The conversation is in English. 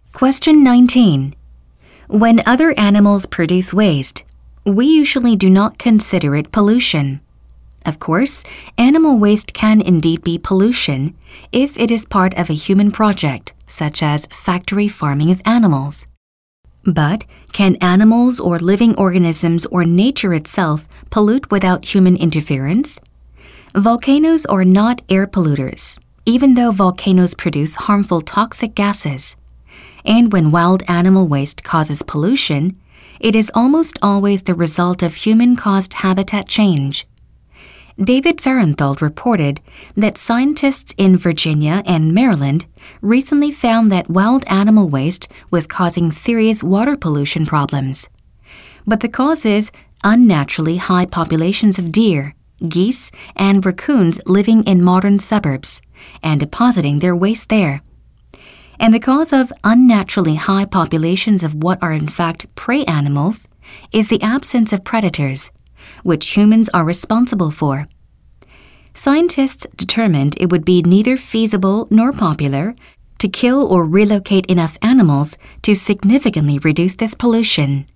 Question 19. When other animals produce waste, we usually do not consider it pollution. Of course, animal waste can indeed be pollution if it is part of a human project, such as factory farming of animals. But can animals or living organisms or nature itself pollute without human interference? Volcanoes are not air polluters, even though volcanoes produce harmful toxic gases. And when wild animal waste causes pollution, it is almost always the result of human-caused habitat change. David Farenthold reported that scientists in Virginia and Maryland recently found that wild animal waste was causing serious water pollution problems. But the cause is unnaturally high populations of deer, geese, and raccoons living in modern suburbs and depositing their waste there. And the cause of unnaturally high populations of what are in fact prey animals is the absence of predators, which humans are responsible for. Scientists determined it would be neither feasible nor popular to kill or relocate enough animals to significantly reduce this pollution.